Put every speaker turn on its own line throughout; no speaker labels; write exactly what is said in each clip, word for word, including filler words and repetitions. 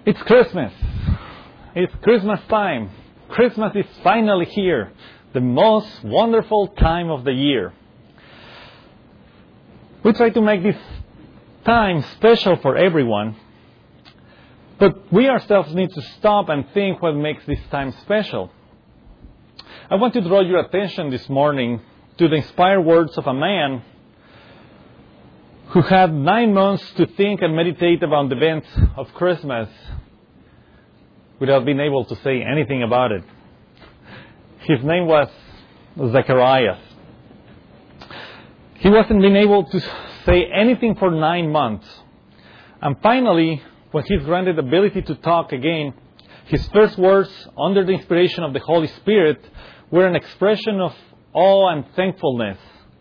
It's Christmas. It's Christmas time. Christmas is finally here. The most wonderful time of the year. We try to make this time special for everyone. But we ourselves need to stop and think what makes this time special. I want to draw your attention this morning to the inspired words of a man who had nine months to think and meditate about the events of Christmas without being able to say anything about it. His name was Zacharias. He wasn't being able to say anything for nine months. And finally, when he's granted the ability to talk again, his first words, under the inspiration of the Holy Spirit, were an expression of awe and thankfulness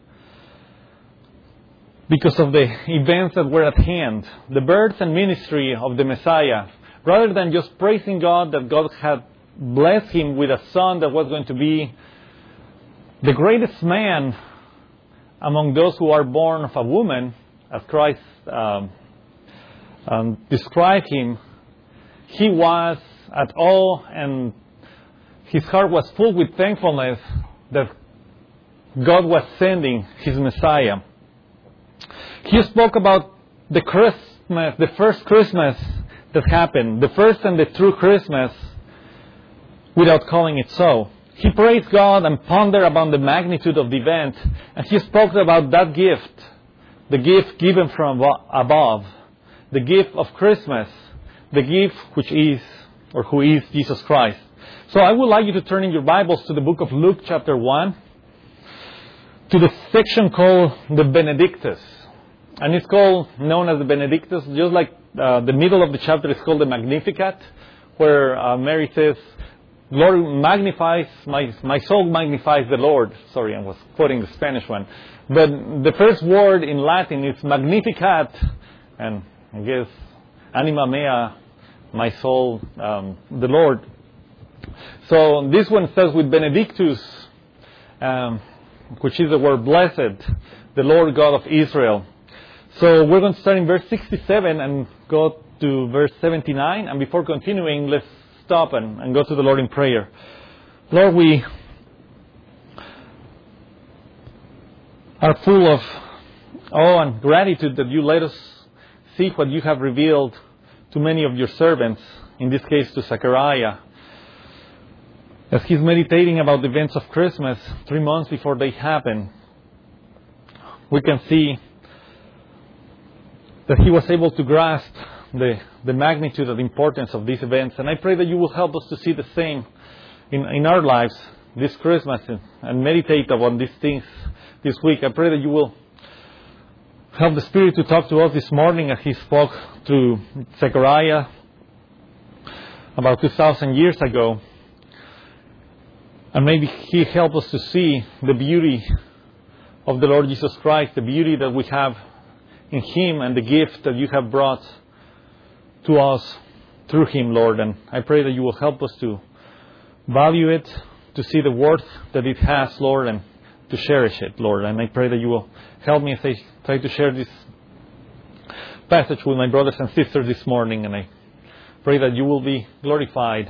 because of the events that were at hand, the birth and ministry of the Messiah. Rather than just praising God that God had blessed him with a son that was going to be the greatest man among those who are born of a woman, as Christ um, um, described him, he was at awe and his heart was full with thankfulness that God was sending his Messiah. He spoke about the Christmas, the first Christmas that happened, the first and the true Christmas, without calling it so. He praised God and pondered about the magnitude of the event, and he spoke about that gift, the gift given from above, the gift of Christmas, the gift which is, or who is Jesus Christ. So I would like you to turn in your Bibles to the book of Luke chapter one, to the section called the Benedictus. And it's called, known as the Benedictus, just like uh, the middle of the chapter is called the Magnificat, where uh, Mary says, Lord magnifies, my, my soul magnifies the Lord. Sorry, I was quoting the Spanish one. But the first word in Latin is Magnificat, and I guess, anima mea, my soul, um, the Lord. So this one says with Benedictus, um, which is the word blessed, the Lord God of Israel. So we're going to start in verse sixty-seven and go to verse seventy-nine. And before continuing, let's stop and, and go to the Lord in prayer. Lord, we are full of awe and gratitude that you let us see what you have revealed to many of your servants, in this case to Zechariah. As he's meditating about the events of Christmas three months before they happen, we can see that he was able to grasp the, the magnitude and the importance of these events. And I pray that you will help us to see the same in, in our lives this Christmas and, and meditate upon these things this week. I pray that you will help the Spirit to talk to us this morning as he spoke to Zechariah about two thousand years ago. And maybe he help us to see the beauty of the Lord Jesus Christ, the beauty that we have in him and the gift that you have brought to us through him, Lord. And I pray that you will help us to value it, to see the worth that it has, Lord, and to cherish it, Lord. And I pray that you will help me as I try to share this passage with my brothers and sisters this morning. And I pray that you will be glorified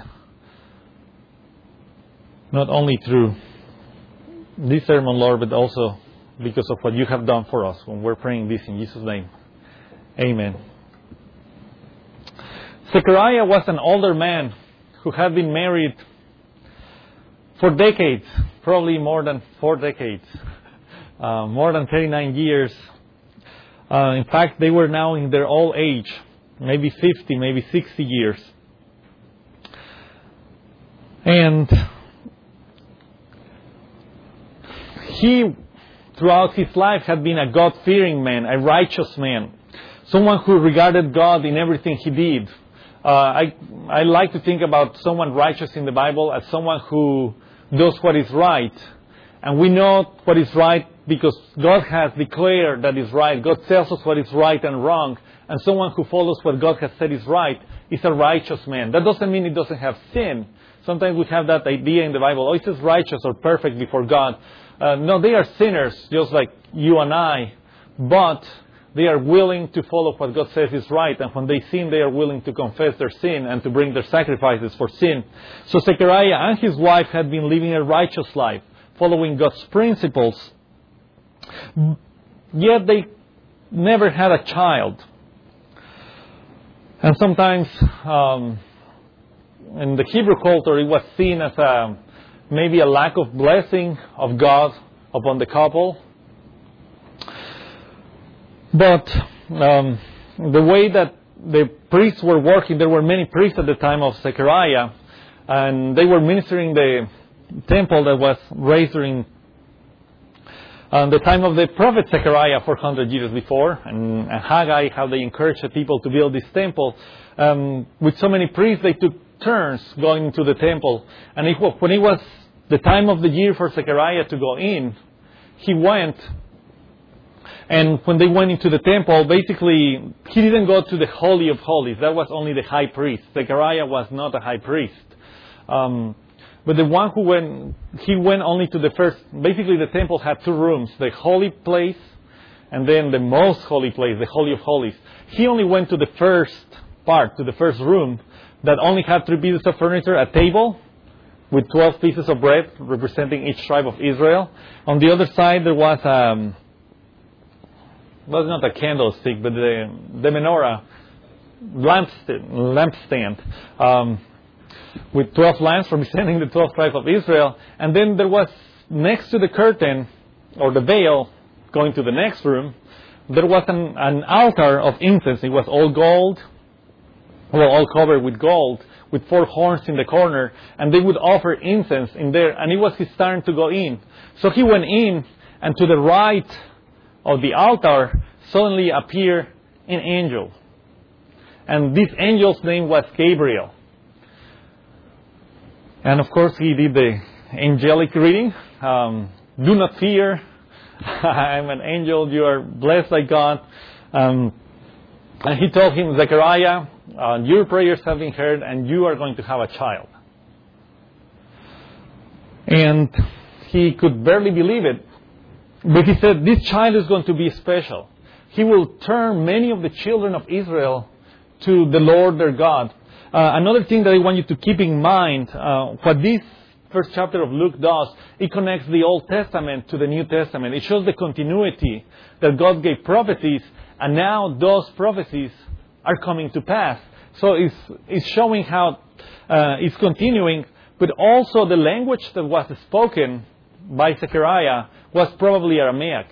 not only through this sermon, Lord, but also because of what you have done for us when we're praying this in Jesus' name. Amen. Zechariah was an older man who had been married for decades, probably more than four decades, uh, more than thirty-nine years. Uh, in fact, they were now in their old age, maybe fifty, maybe sixty years. And he, throughout his life, had been a God-fearing man, a righteous man, someone who regarded God in everything he did. Uh, I I like to think about someone righteous in the Bible as someone who does what is right. And we know what is right because God has declared that is right. God tells us what is right and wrong. And someone who follows what God has said is right is a righteous man. That doesn't mean it doesn't have sin. Sometimes we have that idea in the Bible, oh, it is righteous or perfect before God. Uh, no, they are sinners, just like you and I. But they are willing to follow what God says is right. And when they sin, they are willing to confess their sin and to bring their sacrifices for sin. So Zechariah and his wife had been living a righteous life, following God's principles. Yet they never had a child. And sometimes um, in the Hebrew culture, it was seen as a, maybe a lack of blessing of God upon the couple. But um, the way that the priests were working, there were many priests at the time of Zechariah, and they were ministering the temple that was raised during uh, the time of the prophet Zechariah four hundred years before, and, and Haggai, how they encouraged the people to build this temple. Um, with so many priests, they took turns going into the temple. And it, when it was the time of the year for Zechariah to go in, he went. And when they went into the temple, basically, he didn't go to the Holy of Holies. That was only the high priest. Zechariah was not a high priest. Um, but the one who went, he went only to the first, basically the temple had two rooms, the holy place and then the most holy place, the Holy of Holies. He only went to the first part, to the first room, that only had three pieces of furniture, a table with twelve pieces of bread representing each tribe of Israel. On the other side, there was um, well, not a candlestick, but the, the menorah, lampstand, lampstand um, with twelve lamps representing the twelve tribes of Israel. And then there was, next to the curtain, or the veil, going to the next room, there was an, an altar of incense. It was all gold, well, all covered with gold, with four horns in the corner, and they would offer incense in there. And it was his turn to go in. So he went in, and to the right of the altar suddenly appeared an angel. And this angel's name was Gabriel. And of course he did the angelic reading. Um, Do not fear. I'm an angel. You are blessed by God. Um, and he told him, Zechariah, uh, your prayers have been heard and you are going to have a child. And he could barely believe it. But he said, this child is going to be special. He will turn many of the children of Israel to the Lord their God. Uh, another thing that I want you to keep in mind, uh, what this first chapter of Luke does, it connects the Old Testament to the New Testament. It shows the continuity that God gave prophecies, and now those prophecies are coming to pass. So it's, it's showing how uh, it's continuing, but also the language that was spoken by Zechariah was probably Aramaic.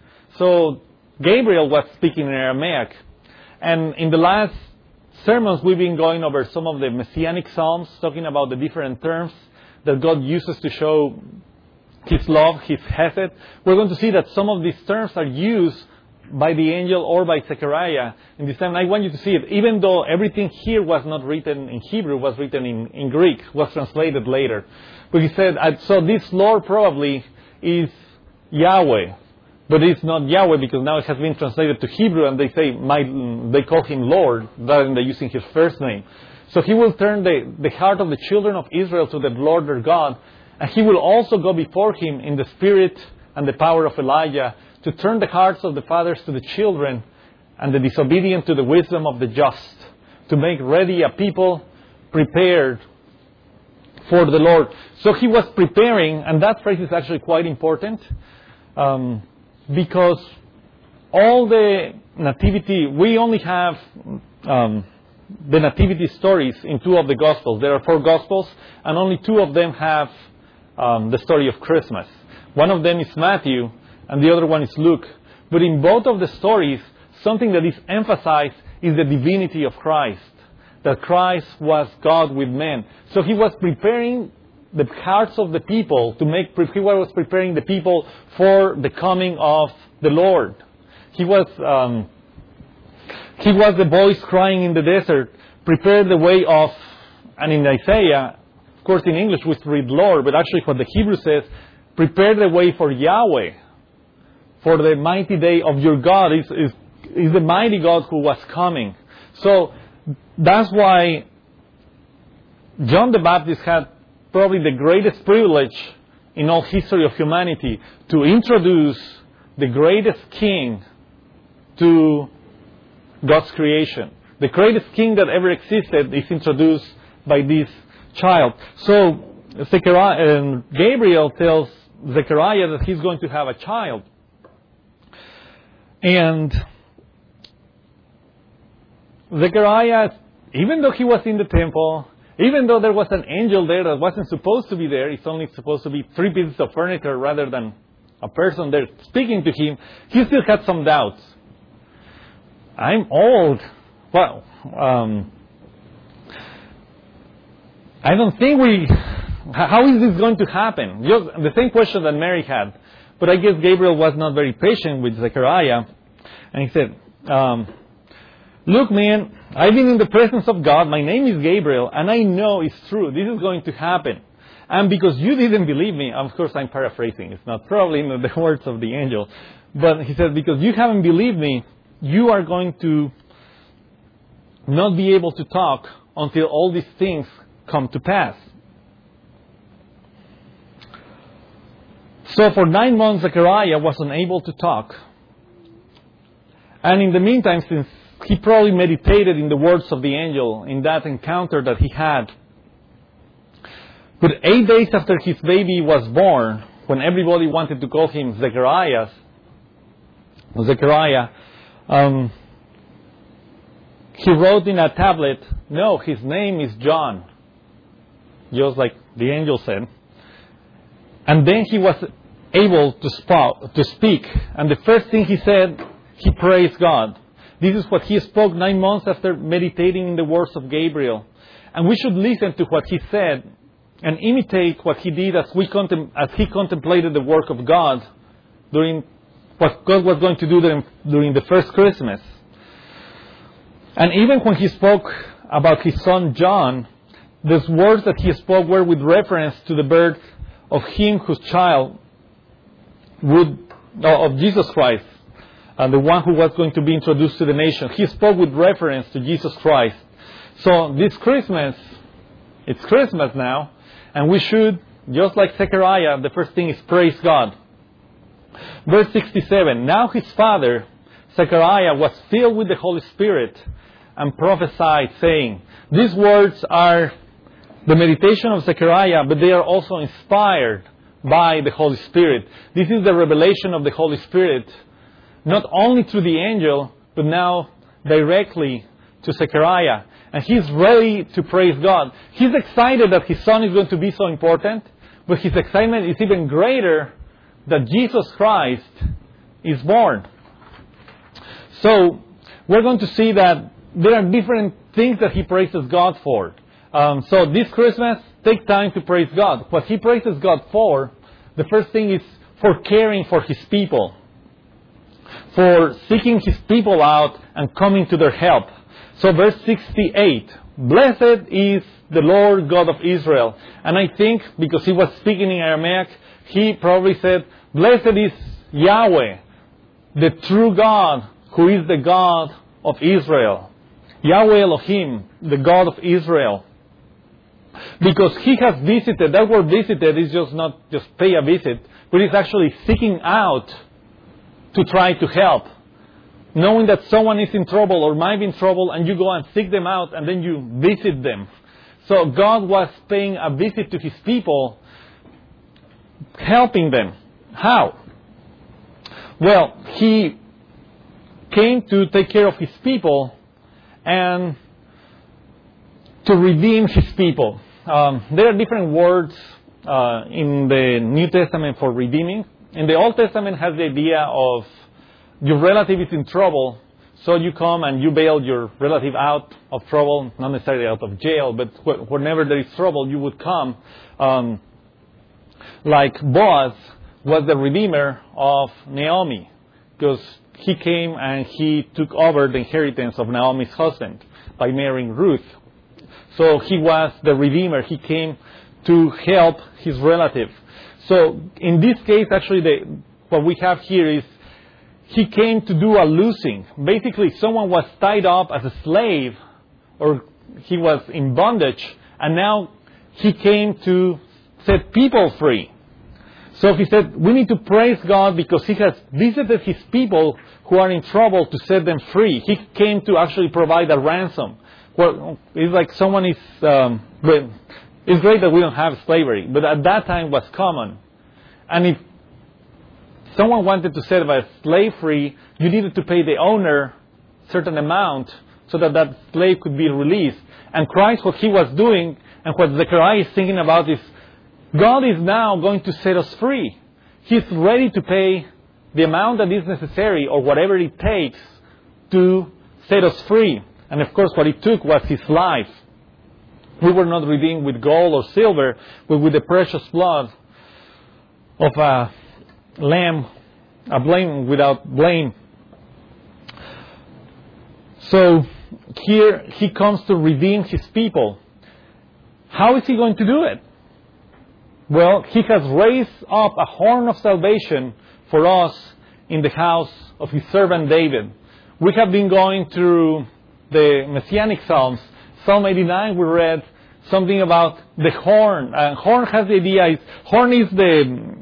So Gabriel was speaking in Aramaic. And in the last sermons, we've been going over some of the Messianic Psalms, talking about the different terms that God uses to show His love, His Hesed. We're going to see that some of these terms are used by the angel or by Zechariah in this time. I want you to see it. Even though everything here was not written in Hebrew, was written in, in Greek, was translated later. But he said, so this Lord probably is Yahweh. But it's not Yahweh because now it has been translated to Hebrew and they say, my, they call him Lord rather than using his first name. So he will turn the, the heart of the children of Israel to the Lord their God. And he will also go before him in the spirit and the power of Elijah to turn the hearts of the fathers to the children and the disobedient to the wisdom of the just, to make ready a people prepared for the Lord. So he was preparing, and that phrase is actually quite important, um, because all the nativity, we only have um, the nativity stories in two of the Gospels. There are four Gospels, and only two of them have um, the story of Christmas. One of them is Matthew, and the other one is Luke. But in both of the stories, something that is emphasized is the divinity of Christ. That Christ was God with men. So he was preparing the hearts of the people to make, he was preparing the people for the coming of the Lord. He was, um, he was the voice crying in the desert, prepare the way of, and in Isaiah, of course in English we read Lord, but actually what the Hebrew says, prepare the way for Yahweh, for the mighty day of your God is, is, is the mighty God who was coming. So that's why John the Baptist had probably the greatest privilege in all history of humanity to introduce the greatest king to God's creation. The greatest king that ever existed is introduced by this child. So Zechariah, and Gabriel tells Zechariah that he's going to have a child. And Zechariah, even though he was in the temple, even though there was an angel there that wasn't supposed to be there, it's only supposed to be three pieces of furniture rather than a person there speaking to him, he still had some doubts. I'm old. Well, um, I don't think we... How is this going to happen? Just the same question that Mary had. But I guess Gabriel was not very patient with Zechariah. And he said, um, look, man, I've been in the presence of God. My name is Gabriel, and I know it's true. This is going to happen. And because you didn't believe me, of course I'm paraphrasing. It's not probably in the words of the angel. But he said, because you haven't believed me, you are going to not be able to talk until all these things come to pass. So for nine months, Zechariah was unable to talk. And in the meantime, since he probably meditated in the words of the angel in that encounter that he had, but eight days after his baby was born, when everybody wanted to call him Zechariah, Zechariah, um, he wrote in a tablet, no, his name is John, just like the angel said. And then he was able to, sp- to speak. And the first thing he said, he praised God. This is what he spoke nine months after meditating in the words of Gabriel. And we should listen to what he said and imitate what he did as, we contem- as he contemplated the work of God during what God was going to do during, during the first Christmas. And even when he spoke about his son John, those words that he spoke were with reference to the birth of him whose child would, of Jesus Christ, and the one who was going to be introduced to the nation. He spoke with reference to Jesus Christ. So this Christmas, it's Christmas now, and we should, just like Zechariah, the first thing is praise God. Verse sixty-seven, now his father, Zechariah, was filled with the Holy Spirit and prophesied, saying, these words are the meditation of Zechariah, but they are also inspired by the Holy Spirit. This is the revelation of the Holy Spirit, not only through the angel, but now directly to Zechariah. And he's ready to praise God. He's excited that his son is going to be so important, but his excitement is even greater that Jesus Christ is born. So, we're going to see that there are different things that he praises God for. Um, so this Christmas, take time to praise God. What he praises God for, the first thing is for caring for his people, for seeking his people out and coming to their help. So verse sixty-eight, blessed is the Lord God of Israel. And I think, because he was speaking in Aramaic, he probably said, blessed is Yahweh, the true God, who is the God of Israel. Yahweh Elohim, the God of Israel. Because he has visited, that word visited is just not just pay a visit, but it's actually seeking out to try to help. Knowing that someone is in trouble or might be in trouble, and you go and seek them out and then you visit them. So God was paying a visit to his people, helping them. How? Well, he came to take care of his people and to redeem his people. Um, there are different words uh, in the New Testament for redeeming. In the Old Testament has the idea of your relative is in trouble, so you come and you bail your relative out of trouble, not necessarily out of jail, but wh- whenever there is trouble, you would come. Um, like Boaz was the redeemer of Naomi, because he came and he took over the inheritance of Naomi's husband by marrying Ruth. So he was the redeemer. He came to help his relative. So in this case, actually, the, what we have here is he came to do a loosing. Basically, someone was tied up as a slave, or he was in bondage, and now he came to set people free. So he said, we need to praise God because he has visited his people who are in trouble to set them free. He came to actually provide a ransom. Well, it's like someone is... Um, well, it's great that we don't have slavery, but at that time it was common. And if someone wanted to set a slave free, you needed to pay the owner a certain amount so that that slave could be released. And Christ, what he was doing, and what Zechariah is thinking about is, God is now going to set us free. He's ready to pay the amount that is necessary, or whatever it takes, to set us free. And of course, what it took was his life. We were not redeemed with gold or silver, but with the precious blood of a lamb, a blame without blame. So here he comes to redeem his people. How is he going to do it? Well, he has raised up a horn of salvation for us in the house of his servant David. We have been going through the Messianic Psalms. Psalm eighty-nine, we read something about the horn. Uh, horn has the idea, is, horn is the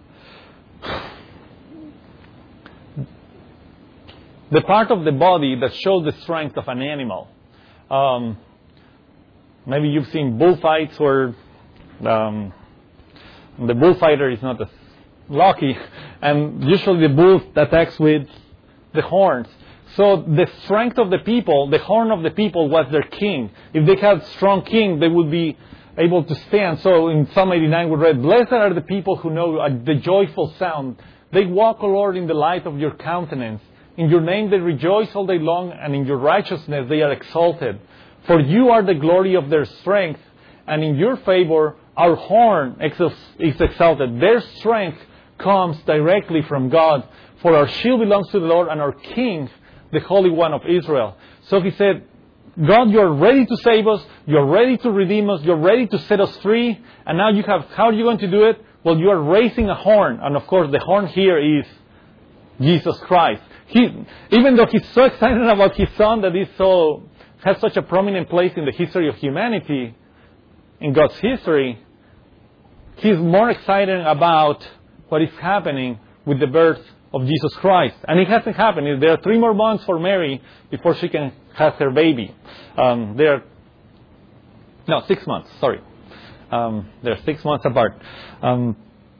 the part of the body that shows the strength of an animal. Um, maybe you've seen bullfights where um, the bullfighter is not as lucky, and usually the bull attacks with the horns. So the strength of the people, the horn of the people was their king. If they had a strong king, they would be able to stand. So in Psalm eighty-nine we read, "Blessed are the people who know the joyful sound. They walk, O Lord, in the light of your countenance. In your name they rejoice all day long, and in your righteousness they are exalted. For you are the glory of their strength, and in your favor our horn is exalted." Their strength comes directly from God. For our shield belongs to the Lord, and our King, the Holy One of Israel. So he said, God, you're ready to save us. You're ready to redeem us. You're ready to set us free. And now you have, how are you going to do it? Well, you are raising a horn. And of course, the horn here is Jesus Christ. He, even though he's so excited about his son that is so, has such a prominent place in the history of humanity, in God's history, he's more excited about what is happening with the birth of Jesus Christ. And it hasn't happened. There are three more months for Mary before she can have her baby. Um, there, no, six months, sorry. Um, they're six months apart. Um,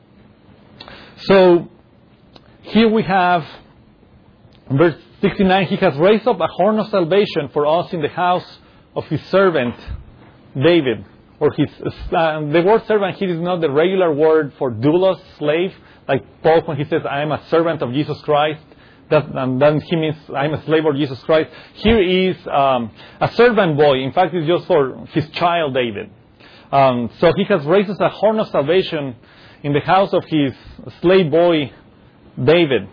so, here we have, verse sixty-nine, he has raised up a horn of salvation for us in the house of his servant, David. Or his, uh, the word servant here is not the regular word for doulos, slave, like Paul when he says, I am a servant of Jesus Christ. That, and then he means, I am a slave of Jesus Christ. Here is um, a servant boy. In fact, it's just for his child, David. Um, so he has raised a horn of salvation in the house of his slave boy, David.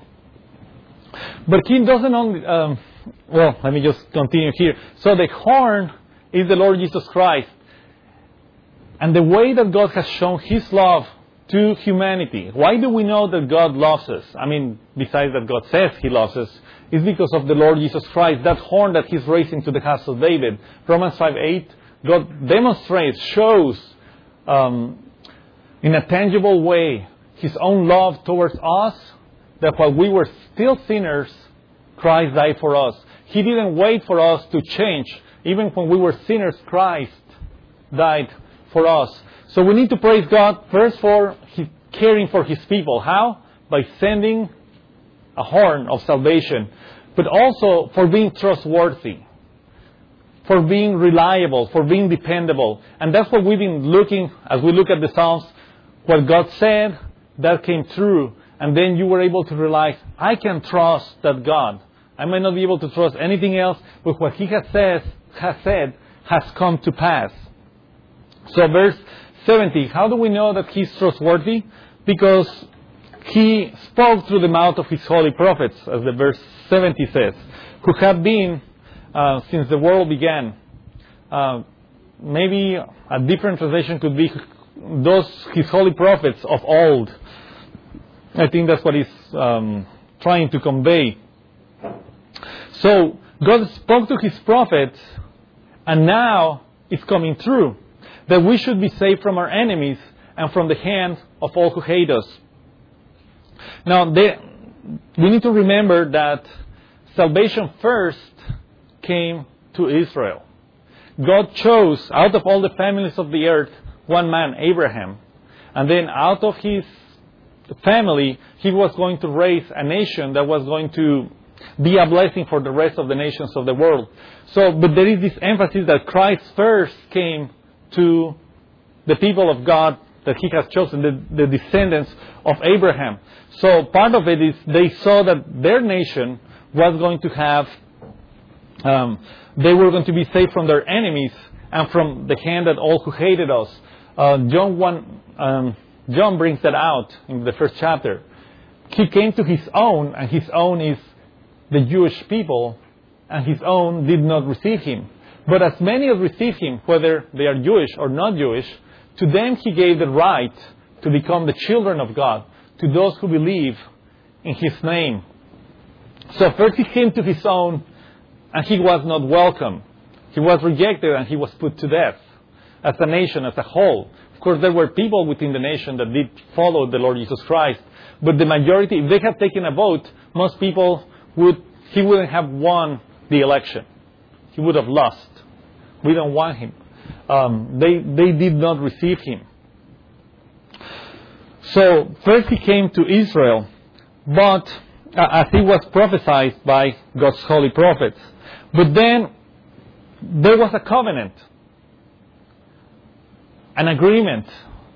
But he doesn't only, um, well, let me just continue here. So the horn is the Lord Jesus Christ. And the way that God has shown his love to humanity. Why do we know that God loves us? I mean, besides that God says he loves us, is because of the Lord Jesus Christ, that horn that he's raising to the house of David. Romans five eight, God demonstrates, shows um, in a tangible way his own love towards us, that while we were still sinners, Christ died for us. He didn't wait for us to change. Even when we were sinners, Christ died for us. So we need to praise God first for his caring for his people. How? By sending a horn of salvation. But also for being trustworthy. For being reliable. For being dependable. And that's what we've been looking, as we look at the Psalms. What God said, that came true. And then you were able to realize, I can trust that God. I may not be able to trust anything else, but what he has said, has said has come to pass. So verse seventy, how do we know that he's trustworthy? Because he spoke through the mouth of his holy prophets, as the verse seventy says, who have been uh, since the world began. Uh, maybe a different translation could be those his holy prophets of old. I think that's what he's um, trying to convey. So God spoke to his prophets, and now it's coming true. That we should be saved from our enemies and from the hand of all who hate us. Now, they, we need to remember that salvation first came to Israel. God chose out of all the families of the earth one man, Abraham. And then out of his family, he was going to raise a nation that was going to be a blessing for the rest of the nations of the world. So, but there is this emphasis that Christ first came to the people of God that He has chosen, the, the descendants of Abraham. So part of it is they saw that their nation was going to have, um, they were going to be saved from their enemies and from the hand of all who hated us. Uh, John one, um, John brings that out in the first chapter. He came to His own, and His own is the Jewish people, and His own did not receive Him. But as many as received Him, whether they are Jewish or not Jewish, to them He gave the right to become the children of God, to those who believe in His name. So first He came to His own, and He was not welcome. He was rejected, and He was put to death as a nation, as a whole. Of course, there were people within the nation that did follow the Lord Jesus Christ. But the majority, if they had taken a vote, most people would, He wouldn't have won the election. He would have lost. We don't want Him. Um, they, they did not receive Him. So, first He came to Israel, but uh, as He was prophesied by God's holy prophets. But then, there was a covenant. An agreement.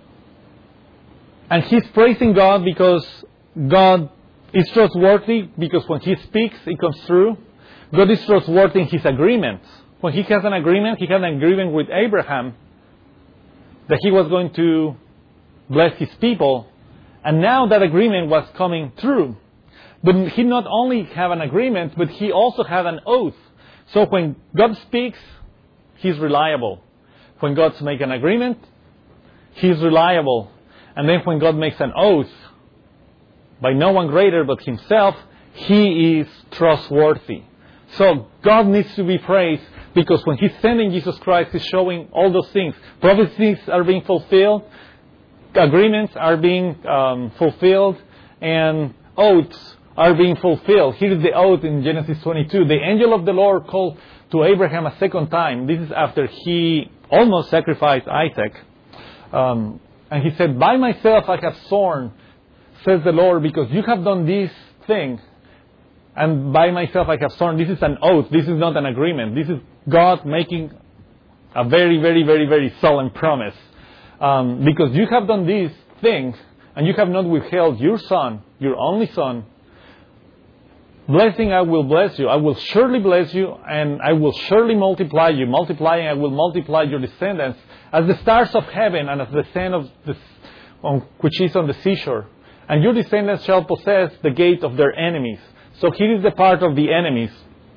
And He's praising God because God is trustworthy, because when He speaks, it comes true. God is trustworthy in His agreements. When He has an agreement, He had an agreement with Abraham that He was going to bless His people. And now that agreement was coming true. But He not only had an agreement, but He also had an oath. So when God speaks, He's reliable. When God makes an agreement, He's reliable. And then when God makes an oath, by no one greater but Himself, He is trustworthy. So God needs to be praised because when He's sending Jesus Christ, He's showing all those things. Prophecies are being fulfilled, agreements are being um, fulfilled, and oaths are being fulfilled. Here is the oath in Genesis twenty-two. The angel of the Lord called to Abraham a second time. This is after he almost sacrificed Isaac. Um, and he said, "By myself I have sworn, says the Lord, because you have done this thing. And by myself I have sworn." This is an oath. This is not an agreement. This is God making a very, very, very, very solemn promise. Um, because you have done these things, and you have not withheld your son, your only son. Blessing I will bless you. I will surely bless you, and I will surely multiply you. Multiplying, I will multiply your descendants as the stars of heaven and as the sand of the, on, which is on the seashore. And your descendants shall possess the gate of their enemies. So here is the part of the enemies.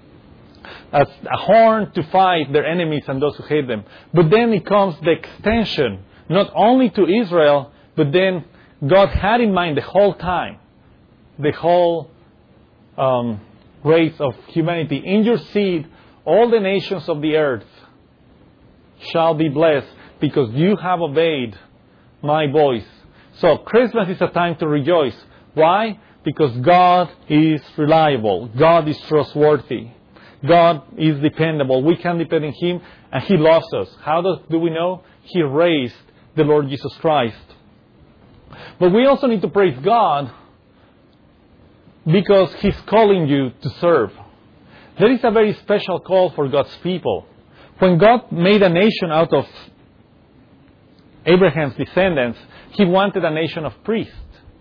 As a horn to fight their enemies and those who hate them. But then it comes the extension, not only to Israel, but then God had in mind the whole time, the whole um, race of humanity. In your seed, all the nations of the earth shall be blessed because you have obeyed my voice. So Christmas is a time to rejoice. Why? Because God is reliable. God is trustworthy. God is dependable. We can depend on Him, and He loves us. How do, do we know? He raised the Lord Jesus Christ. But we also need to praise God because He's calling you to serve. There is a very special call for God's people. When God made a nation out of Abraham's descendants, He wanted a nation of priests.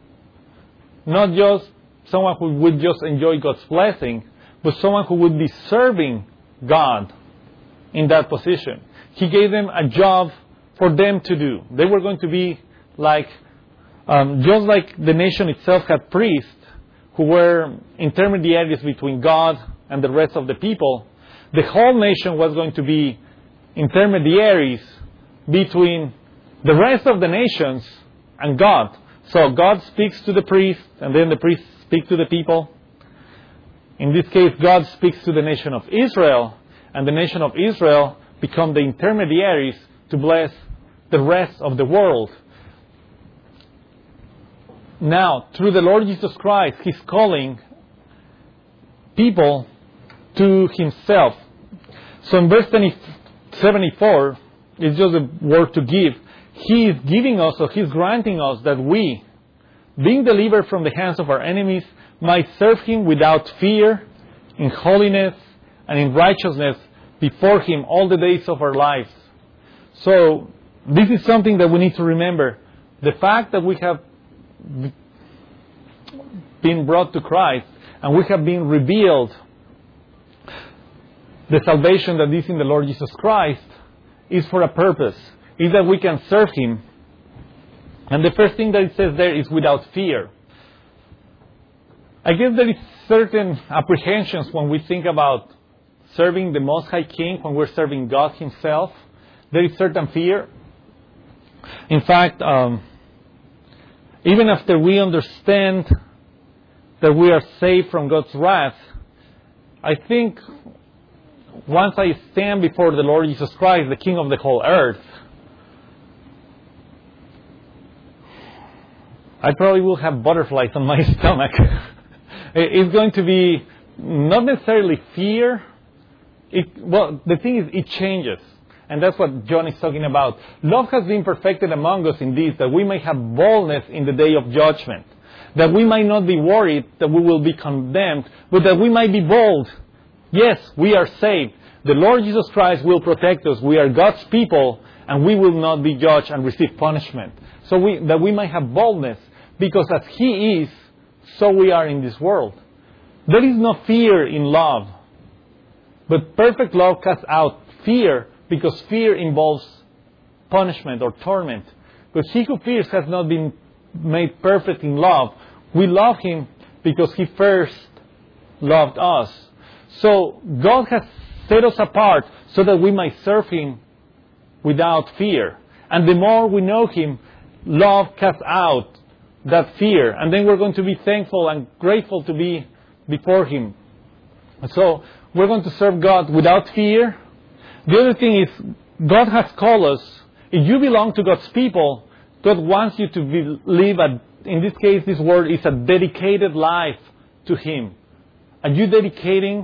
Not just someone who would just enjoy God's blessing, but someone who would be serving God in that position. He gave them a job for them to do. They were going to be like, um, just like the nation itself had priests who were intermediaries between God and the rest of the people. The whole nation was going to be intermediaries between the rest of the nations and God. So God speaks to the priest, and then the priest speaks to the people. In this case, God speaks to the nation of Israel, and the nation of Israel become the intermediaries to bless the rest of the world. now, through the Lord Jesus Christ, He's calling people to Himself. So in verse seventy-four, it's just a word to give. He is giving us, or He's granting us that we, being delivered from the hands of our enemies, might serve Him without fear, in holiness and in righteousness before Him all the days of our lives. So, this is something that we need to remember. The fact that we have been brought to Christ and we have been revealed the salvation that is in the Lord Jesus Christ is for a purpose. Is that we can serve Him. And the first thing that it says there is without fear. I guess there is certain apprehensions when we think about serving the Most High King, when we're serving God Himself. There is certain fear. In fact, um, even after we understand that we are saved from God's wrath, I think once I stand before the Lord Jesus Christ, the King of the whole earth, I probably will have butterflies on my stomach. It's going to be not necessarily fear. It, well, the thing is, it changes. And that's what John is talking about. Love has been perfected among us in this, that we may have boldness in the day of judgment. That we might not be worried that we will be condemned, but that we might be bold. Yes, we are saved. The Lord Jesus Christ will protect us. We are God's people, and we will not be judged and receive punishment. So we, that we might have boldness, because as He is, so we are in this world. There is no fear in love. But perfect love casts out fear, because fear involves punishment or torment. But he who fears has not been made perfect in love. We love Him because He first loved us. So God has set us apart so that we might serve Him without fear. And the more we know Him, love casts out that fear. And then we're going to be thankful and grateful to be before Him. So we're going to serve God without fear. The other thing is, God has called us. If you belong to God's people, God wants you to be, live, a, in this case, this word is a dedicated life to Him. Are you dedicating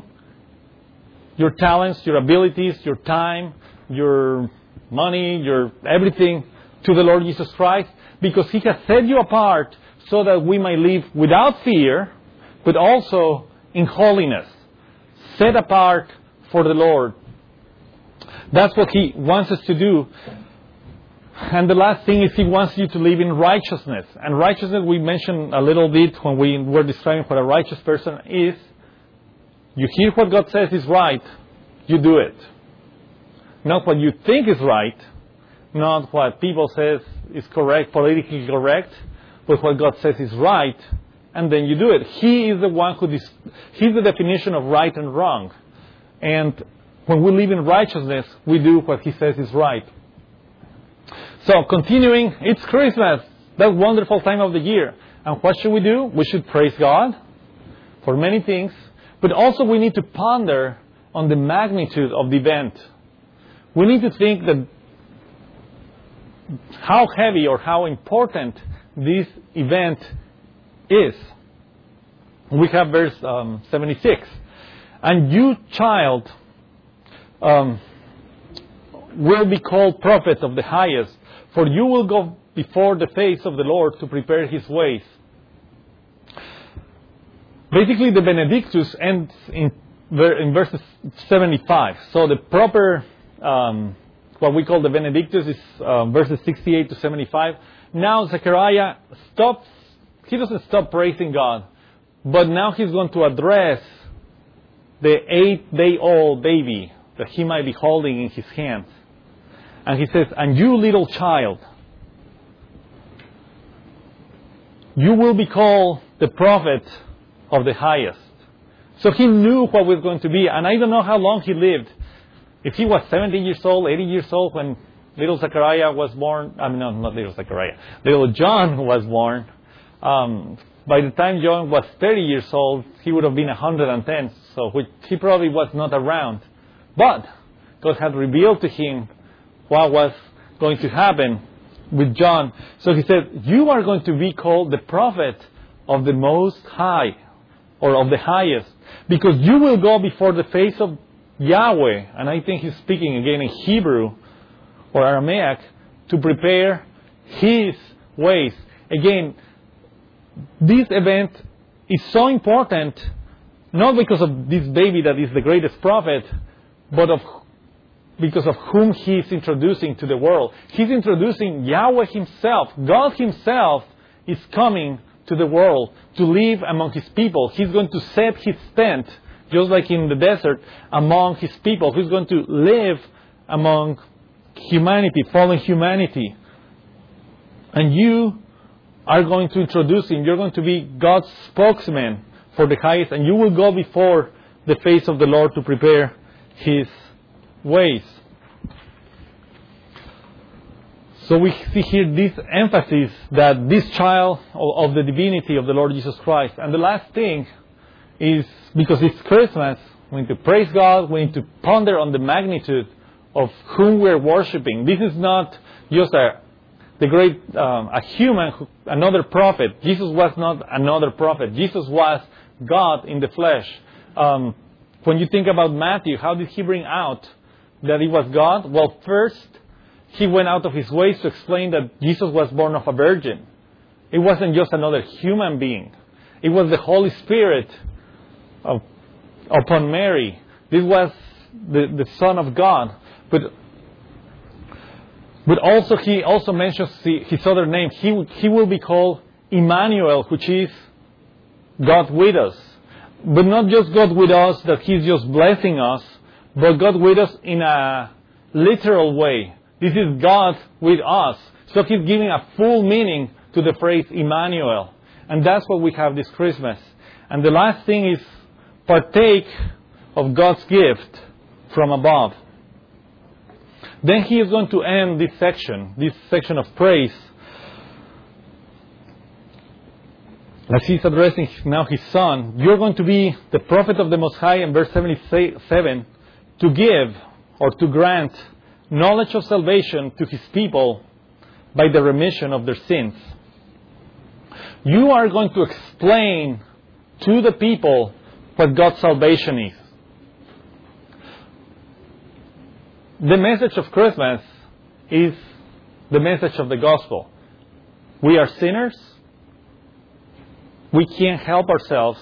your talents, your abilities, your time, your money, your everything to the Lord Jesus Christ? Because He has set you apart so that we might live without fear, but also in holiness. Set apart for the Lord. That's what He wants us to do. And the last thing is He wants you to live in righteousness. And righteousness, we mentioned a little bit when we were describing what a righteous person is. You hear what God says is right, you do it. Not what you think is right, not what people says is correct, politically correct, but what God says is right, and then you do it. He is the one who, dis- He's the definition of right and wrong. And when we live in righteousness, we do what He says is right. So, continuing, it's Christmas, that wonderful time of the year. And what should we do? We should praise God for many things, but also we need to ponder on the magnitude of the event. We need to think that how heavy or how important this event is. We have verse um, seventy-six. And you, child, um, will be called prophet of the highest, for you will go before the face of the Lord to prepare His ways. Basically, the Benedictus ends in, in verse seventy-five. So the proper, um, what we call the Benedictus is uh, verses sixty-eight to seventy-five. Now Zechariah stops, he doesn't stop praising God, but now he's going to address the eight-day-old baby that he might be holding in his hands. And he says, and you little child, you will be called the prophet of the highest. So he knew what was going to be. And I don't know how long he lived. If he was seventy years old, eighty years old when little Zechariah was born. I mean, no, not little Zechariah. Little John was born. Um, by the time John was thirty years old, he would have been one hundred ten. So which he probably was not around. But God had revealed to him what was going to happen with John. So he said, you are going to be called the prophet of the Most High, or of the highest, because you will go before the face of Yahweh, and I think he's speaking again in Hebrew or Aramaic, to prepare His ways. Again, this event is so important, not because of this baby that is the greatest prophet, but of because of whom He is introducing to the world. He's introducing Yahweh Himself. God Himself is coming to the world to live among His people. He's going to set His tent, just like in the desert, among His people. He's going to live among humanity, fallen humanity. And you are going to introduce Him. You're going to be God's spokesman for the highest, and you will go before the face of the Lord to prepare His ways. So we see here this emphasis that this child of the divinity of the Lord Jesus Christ. And the last thing is, because it's Christmas, we need to praise God, we need to ponder on the magnitude of whom we're worshiping. This is not just a the great um, a human, another prophet. Jesus was not another prophet. Jesus was God in the flesh. Um, when you think about Matthew, how did he bring out that He was God? Well, first, He went out of His ways to explain that Jesus was born of a virgin. It wasn't just another human being. It was the Holy Spirit of, upon Mary. This was the, the Son of God. But but also He also mentions His other name. He, he will be called Emmanuel, which is God with us. But not just God with us, that He's just blessing us, but God with us in a literal way. This is God with us. So He's giving a full meaning to the phrase Emmanuel. And that's what we have this Christmas. And the last thing is partake of God's gift from above. Then He is going to end this section, this section of praise, as He's addressing now His Son. You're going to be the prophet of the Most High, in verse seventy-seven, to give or to grant knowledge of salvation to His people by the remission of their sins. You are going to explain to the people what God's salvation is. The message of Christmas is the message of the gospel. We are sinners. We can't help ourselves.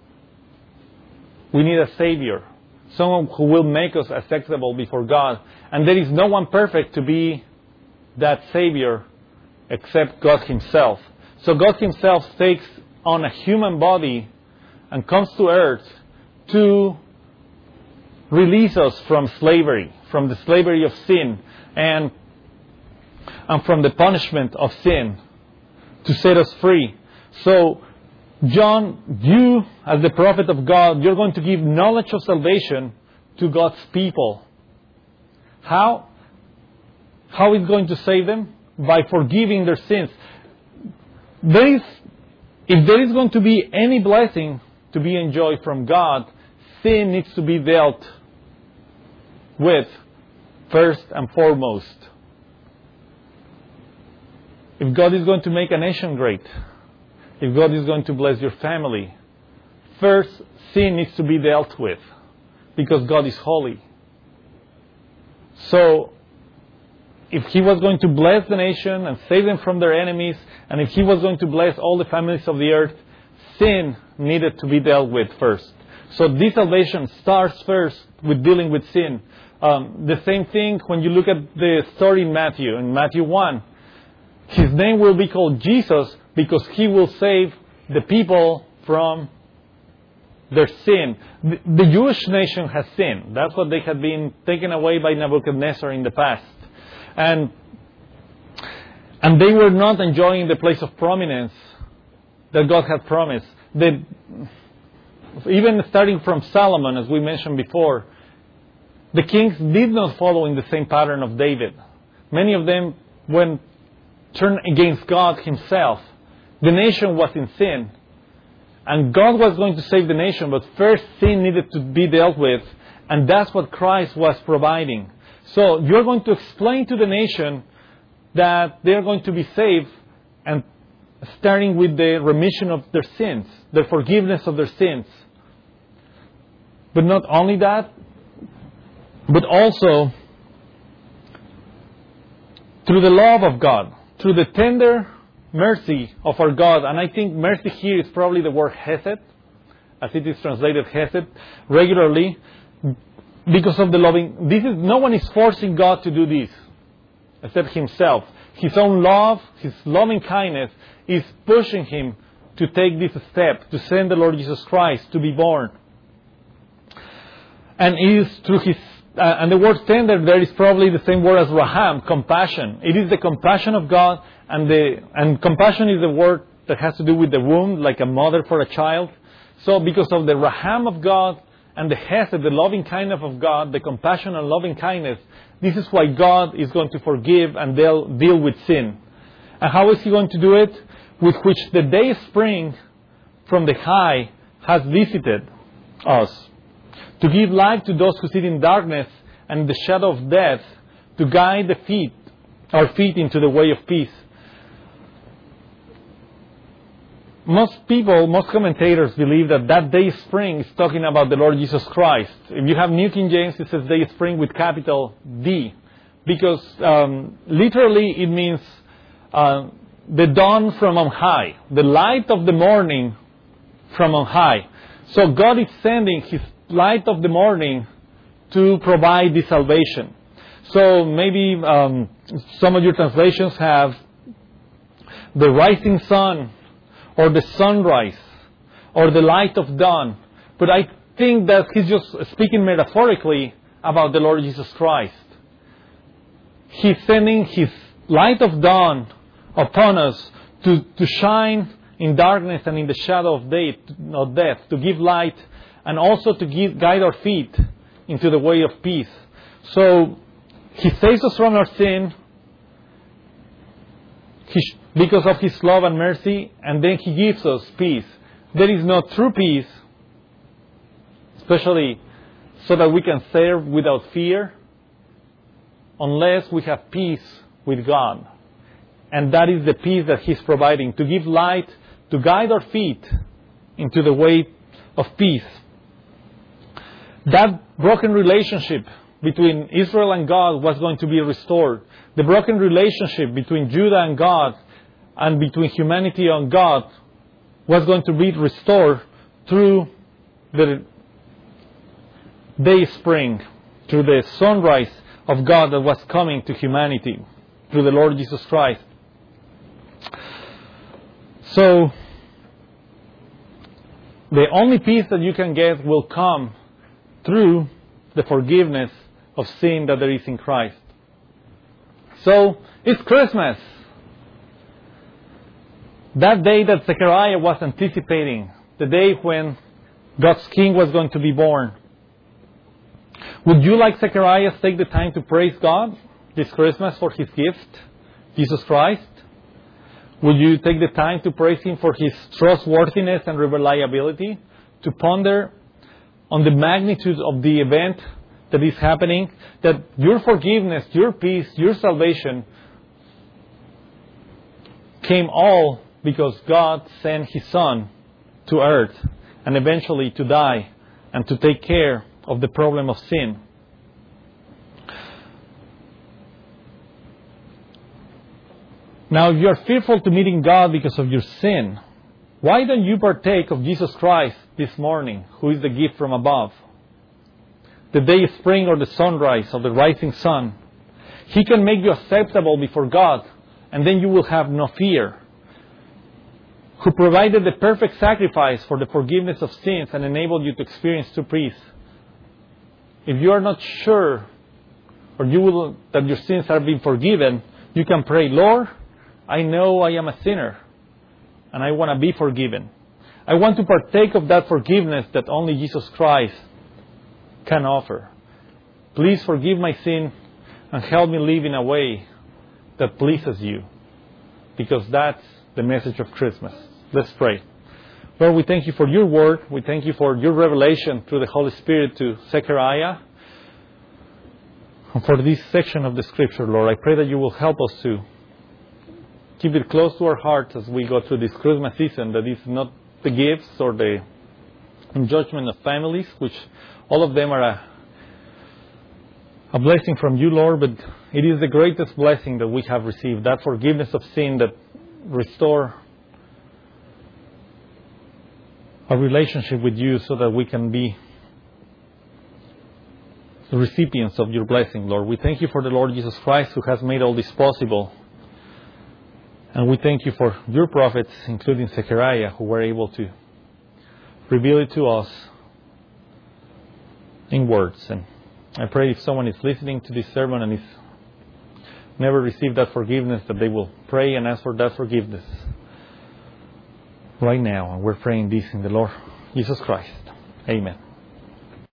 We need a Savior. Someone who will make us acceptable before God. And there is no one perfect to be that Savior except God Himself. So God Himself takes on a human body and comes to earth to release us from slavery, from the slavery of sin, and, and from the punishment of sin, to set us free. So, John, you, as the prophet of God, you're going to give knowledge of salvation to God's people. How? How is going to save them? By forgiving their sins. There is, if there is going to be any blessing to be enjoyed from God, sin needs to be dealt with first and foremost. If God is going to make a nation great, if God is going to bless your family, first sin needs to be dealt with, because God is holy. So, if He was going to bless the nation and save them from their enemies, and if He was going to bless all the families of the earth, sin needed to be dealt with first. So this salvation starts first with dealing with sin. Um, the same thing when you look at the story in Matthew, in Matthew one. His name will be called Jesus because He will save the people from their sin. The, the Jewish nation has sinned. That's what they had been taken away by Nebuchadnezzar in the past. And, and they were not enjoying the place of prominence that God had promised. They, even starting from Solomon, as we mentioned before, the kings did not follow in the same pattern of David. Many of them went turned against God Himself. The nation was in sin. And God was going to save the nation, but first sin needed to be dealt with. And that's what Christ was providing. So you're going to explain to the nation that they're going to be saved, and starting with the remission of their sins, the forgiveness of their sins. But not only that, but also through the love of God, through the tender mercy of our God. And I think mercy here is probably the word hesed, as it is translated hesed regularly, because of the loving. This is no one is forcing God to do this, except Himself. His own love, His loving kindness, is pushing Him to take this step, to send the Lord Jesus Christ to be born. And it is through His, uh, and the word tender there is probably the same word as raham, compassion. It is the compassion of God, and the and compassion is the word that has to do with the womb, like a mother for a child. So because of the raham of God and the hesed, the loving kindness of God, the compassion and loving kindness, this is why God is going to forgive and they'll deal with sin. And how is He going to do it? With which the day spring from the high has visited us, to give light to those who sit in darkness and in the shadow of death, to guide the feet, our feet into the way of peace. Most people, most commentators believe that that day spring is talking about the Lord Jesus Christ. If you have New King James, it says day spring with capital D, because um, literally it means uh, the dawn from on high, the light of the morning from on high. So God is sending His light of the morning to provide this salvation. So maybe um, some of your translations have the rising sun, or the sunrise, or the light of dawn. But I think that He's just speaking metaphorically about the Lord Jesus Christ. He's sending His light of dawn upon us to, to shine in darkness and in the shadow of death, of death, to give light, and also to give, guide our feet into the way of peace. So He saves us from our sin, He because of His love and mercy, and then He gives us peace. There is no true peace, especially so that we can serve without fear, unless we have peace with God. And that is the peace that He's providing, to give light, to guide our feet into the way of peace. That broken relationship between Israel and God was going to be restored. The broken relationship between Judah and God, and between humanity and God, was going to be restored through the day spring, through the sunrise of God that was coming to humanity, through the Lord Jesus Christ. So, the only peace that you can get will come through the forgiveness of sin that there is in Christ. So, it's Christmas. That day that Zechariah was anticipating, the day when God's King was going to be born. Would you, like Zechariah, take the time to praise God this Christmas for His gift, Jesus Christ? Would you take the time to praise Him for His trustworthiness and reliability? To ponder on the magnitude of the event that is happening, that your forgiveness, your peace, your salvation came all because God sent His Son to earth and eventually to die and to take care of the problem of sin. Now, if you are fearful to meeting God because of your sin, why don't you partake of Jesus Christ this morning, who is the gift from above? The day spring or the sunrise of the rising sun. He can make you acceptable before God, and then you will have no fear. Who provided the perfect sacrifice for the forgiveness of sins and enabled you to experience true peace. If you are not sure or you will, that your sins are being forgiven, you can pray, Lord, I know I am a sinner and I want to be forgiven. I want to partake of that forgiveness that only Jesus Christ can offer. Please forgive my sin and help me live in a way that pleases you, because that's the message of Christmas. Let's pray. Lord, we thank you for your word. We thank you for your revelation through the Holy Spirit to Zechariah. And for this section of the Scripture, Lord, I pray that you will help us to keep it close to our hearts as we go through this Christmas season, that it's not the gifts or the enjoyment of families, which all of them are a, a blessing from you, Lord, but it is the greatest blessing that we have received, that forgiveness of sin that restore a relationship with you so that we can be the recipients of your blessing, Lord. We thank you for the Lord Jesus Christ who has made all this possible. And we thank you for your prophets, including Zechariah, who were able to reveal it to us in words. And I pray if someone is listening to this sermon and is never received that forgiveness, that they will pray and ask for that forgiveness right now. And we're praying this in the Lord Jesus Christ. Amen.